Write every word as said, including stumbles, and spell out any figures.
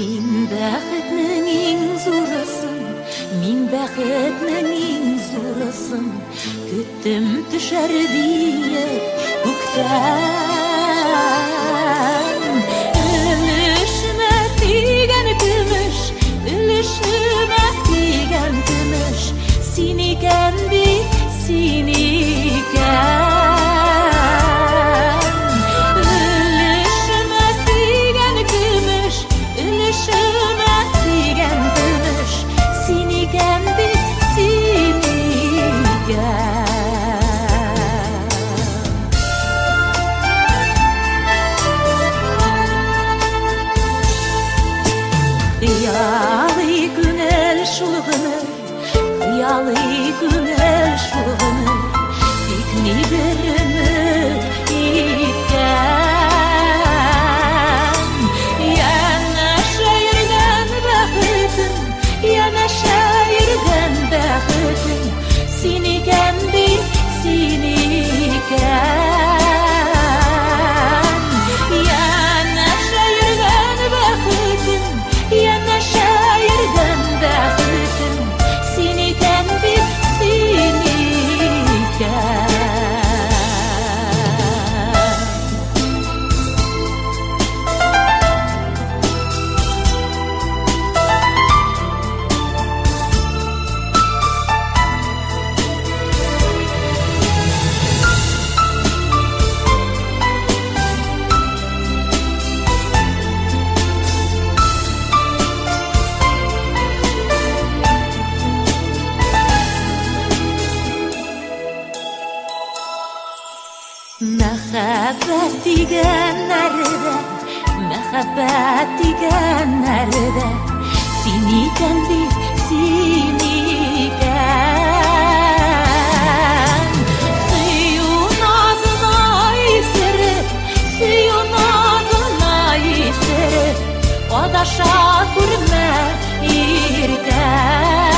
Мин бәхетнең иң зурысын, мин бәхетнең иң зурысын көттем төшәр диеп күктән. Өлешемә тигән көмеш, өлешемә тигән көмеш, син икән бит, син икән. Өлешемә тигән көмеш, син икән бит, син икән. Кыялый күңел шул гомер, кыялый күңел шул гомер, тик ни бер өмет иткән. Янәшә йөргән бәхетем, янәшә йөргән бәхетем, син икән бит, син икән. Янәшә йөргән бәхетем, янәшә йөргән бәхетем, син икән бит, син икән. Мәхәббәт дигән нәрдә, мәхәббәт дигән нәрдә, син икән бит, син икән. Сөю назына исереп, сөю назына исереп, адаша күрмә иртә.